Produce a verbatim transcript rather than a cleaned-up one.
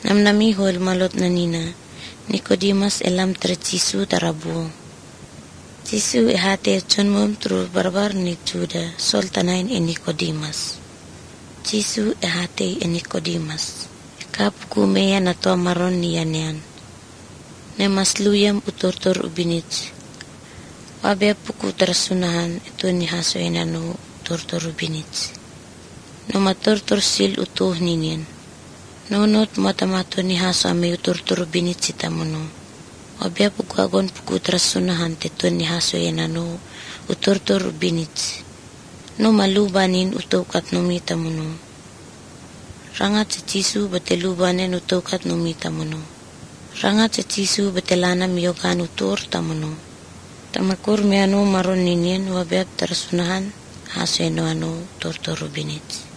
Namnami hol malot nanina, Nikodemus elam tercisu tarabu. Cisu ehate chunmum tru barbar ni juda sol tanain e Nikodemus. Cisu ehate e Nikodemus. Kap kumeya na to maron niyan yan. Ne masluyam utortor ubinit. Wabe puku tersunahan itu ni haso enanu tortor ubinit. No matortor sil utuh ninian. Nonot matamato ni haso ame utortor ubinit sitamuno. Wabe puku agon puku tersunahan itu ni haso enanu utortor ubinit. No malubanin utukat numita muno. Rangat sa cisu batelubanen utukat numita muno. Rangat sa cisu batelana miyogan utur tamuno. Tamakur me anu maron ninien wabeb tersunahan haso eno anu tortor ubinit.